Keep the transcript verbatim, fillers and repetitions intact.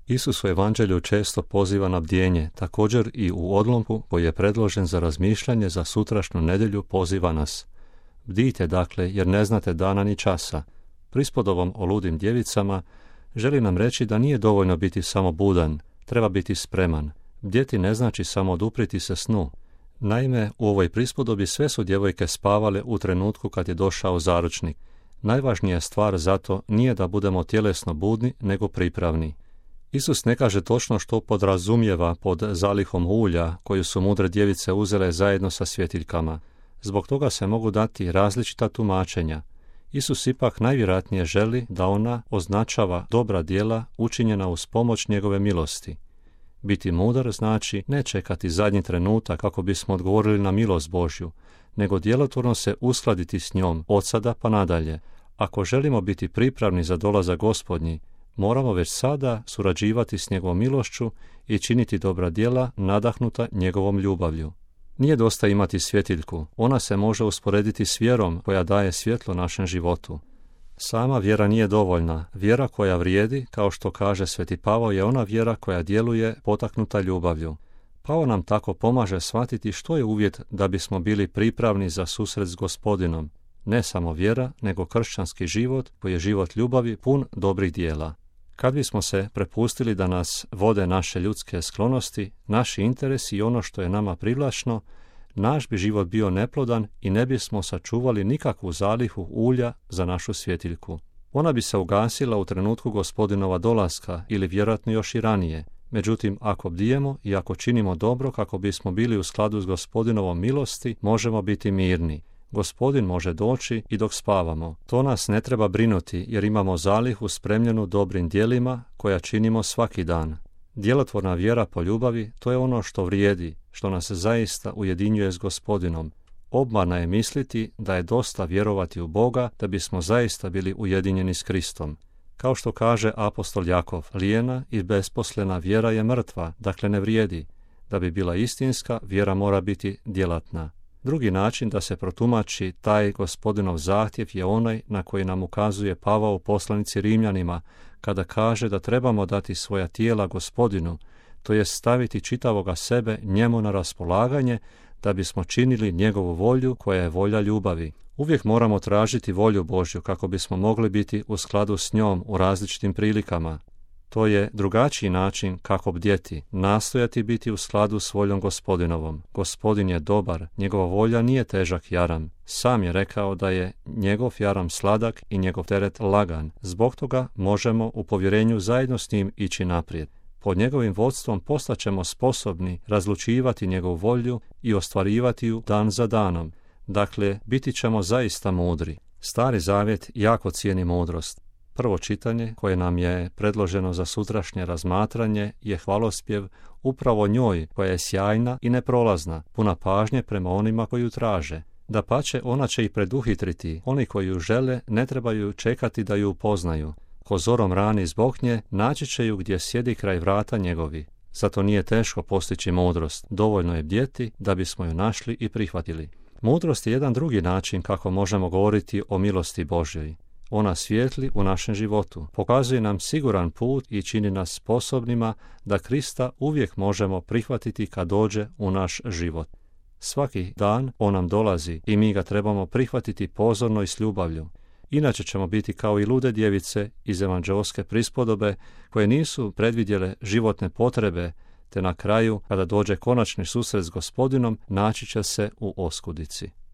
Isus u evanđelju često poziva na bdjenje, također i u odlomku koji je predložen za razmišljanje za sutrašnju nedjelju poziva nas. Bdijte dakle, jer ne znate dana ni časa. Prispodobom o ludim djevicama želi nam reći da nije dovoljno biti samo budan, treba biti spreman. Bdjeti ne znači samo odupriti se snu. Naime, u ovoj prispodobi sve su djevojke spavale u trenutku kad je došao zaručnik. Najvažnija stvar zato nije da budemo tjelesno budni, nego pripravni. Isus ne kaže točno što podrazumijeva pod zalihom ulja koju su mudre djevice uzele zajedno sa svjetiljkama. Zbog toga se mogu dati različita tumačenja. Isus ipak najvjerojatnije želi da ona označava dobra djela učinjena uz pomoć njegove milosti. Biti mudar znači ne čekati zadnji trenutak kako bismo odgovorili na milost Božju, nego djelotvorno se uskladiti s njom od sada pa nadalje. Ako želimo biti pripravni za dolazak Gospodnji, moramo već sada surađivati s njegovom milošću i činiti dobra djela nadahnuta njegovom ljubavlju. Nije dosta imati svjetiljku, ona se može usporediti s vjerom koja daje svjetlo našem životu. Sama vjera nije dovoljna. Vjera koja vrijedi, kao što kaže Sveti Pavao, je ona vjera koja djeluje potaknuta ljubavlju. Pavao nam tako pomaže shvatiti što je uvjet da bismo bili pripravni za susret s Gospodinom. Ne samo vjera, nego kršćanski život koji je život ljubavi pun dobrih djela. Kad bismo se prepustili da nas vode naše ljudske sklonosti, naši interesi i ono što je nama privlačno, naš bi život bio neplodan i ne bismo sačuvali nikakvu zalihu ulja za našu svjetiljku. Ona bi se ugasila u trenutku Gospodinova dolaska ili vjerojatno još i ranije. Međutim, ako bdijemo i ako činimo dobro kako bismo bili u skladu s Gospodinovom milosti, možemo biti mirni. Gospodin može doći i dok spavamo. To nas ne treba brinuti jer imamo zalihu spremljenu dobrim djelima koja činimo svaki dan. Djelotvorna vjera po ljubavi, to je ono što vrijedi, što nas zaista ujedinjuje s Gospodinom. Obmana je misliti da je dosta vjerovati u Boga da bismo zaista bili ujedinjeni s Kristom. Kao što kaže apostol Jakov, lijena i besposlena vjera je mrtva, dakle ne vrijedi. Da bi bila istinska, vjera mora biti djelatna. Drugi način da se protumači taj Gospodinov zahtjev je onaj na koji nam ukazuje Pavao u poslanici Rimljanima, kada kaže da trebamo dati svoja tijela Gospodinu, to je staviti čitavoga sebe njemu na raspolaganje, da bismo činili njegovu volju koja je volja ljubavi. Uvijek moramo tražiti volju Božju kako bismo mogli biti u skladu s njom u različitim prilikama. To je drugačiji način kako bdjeti, nastojati biti u skladu s voljom Gospodinovom. Gospodin je dobar, njegova volja nije težak jaram. Sam je rekao da je njegov jaram sladak i njegov teret lagan. Zbog toga možemo u povjerenju zajedno s njim ići naprijed. Pod njegovim vodstvom postaćemo sposobni razlučivati njegovu volju i ostvarivati ju dan za danom. Dakle, biti ćemo zaista mudri. Stari zavjet jako cijeni mudrost. Prvo čitanje koje nam je predloženo za sutrašnje razmatranje je hvalospjev upravo njoj koja je sjajna i neprolazna, puna pažnje prema onima koji ju traže. Dapače, ona će i preduhitriti, oni koji ju žele ne trebaju čekati da ju upoznaju. Ko zorom rani zbog nje, naći će ju gdje sjedi kraj vrata njegovi. Zato nije teško postići mudrost, dovoljno je bdjeti da bismo ju našli i prihvatili. Mudrost je jedan drugi način kako možemo govoriti o milosti Božjoj. Ona svijetli u našem životu, pokazuje nam siguran put i čini nas sposobnima da Krista uvijek možemo prihvatiti kad dođe u naš život. Svaki dan on nam dolazi i mi ga trebamo prihvatiti pozorno i s ljubavlju. Inače ćemo biti kao i lude djevice iz evanđeoske prispodobe koje nisu predvidjele životne potrebe, te na kraju, kada dođe konačni susret s Gospodinom, naći će se u oskudici.